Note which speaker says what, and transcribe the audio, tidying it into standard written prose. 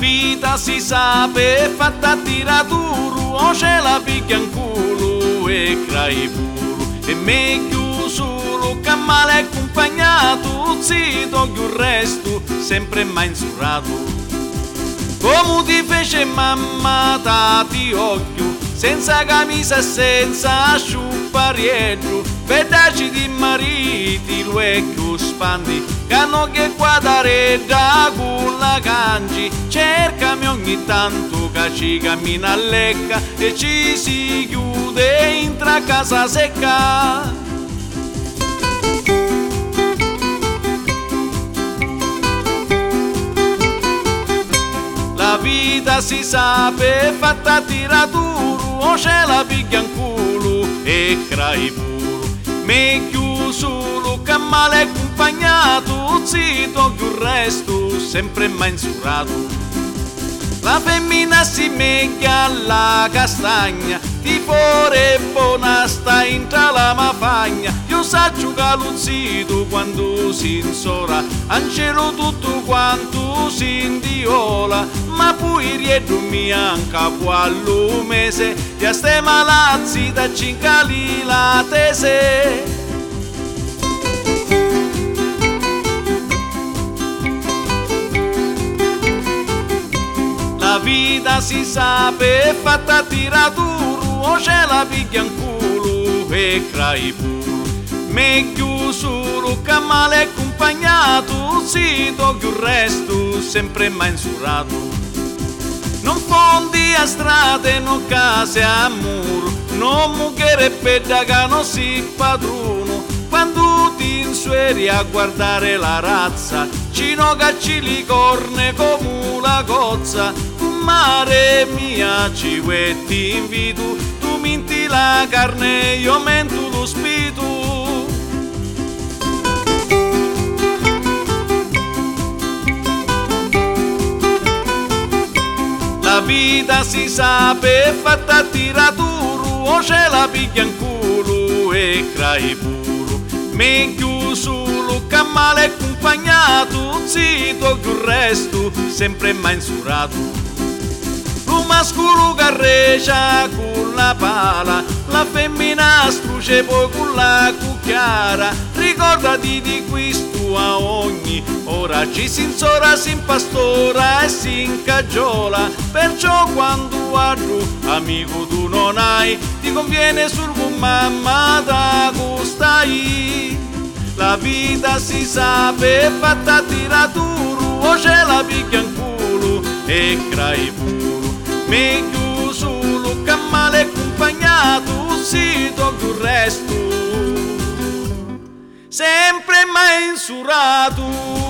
Speaker 1: vita si sa è fatta a tiraturu, o ce la picchia in culo e crai puro. E meglio solo che male accompagnato, zitto che il resto sempre mai insurato. Come ti fece mamma tati occhio, senza camisa e senza sciupariello, pedaci di mariti lo vecchio spandi, che hanno che guardare da con la cangi, cercami ogni tanto che ci cammina a lecca e ci si chiude entra a casa secca. La vita si sa è fatta a tiraturu, o ce la picchia in culo e crai puro. Meglio solo che male accompagnato, zitto che il resto sempre mai insurato. La femmina si meglia alla castagna, ti fuori buona sta intra la mafagna. Io saggio che lo zitto quando si insora, ancelo tutto quanto si indiola, ma poi rieddo anche qualche mese, e ste malazzi da cincali la tese. La vita si sa è fatta a tiraturu, o ce la picchia in culo e crai puro. Meglio solo che male accompagnato, zitto che il resto sempre mai insurato. Non fondi a strade, non case a muro, non mucchiere pedda che non si padrono. Quando ti insueri a guardare la razza, cino cacci li corne come la cozza. Mare mia ci ti invito, tu minti la carne, io mento lo spirito. La vita si sa è fatta a tiraturu, o ce la picchia in culo e crai puro. Meglio solo che male accompagnato, zitto che il resto sempre mai insurato. Lo mascolo carreggia con la pala, la femmina struce poi con la cucchiara. Ricordati di questo a ogni ora, ci si insora, si impastora e si incagiola. Perciò quando guardo, amico tu non hai, ti conviene sul mamma da costai. La vita si sa è fatta a tiraturu, o ce la picchia in culo e crai puro. Meglio solo che male accompagnato, zitto che il resto sempre mai insurato.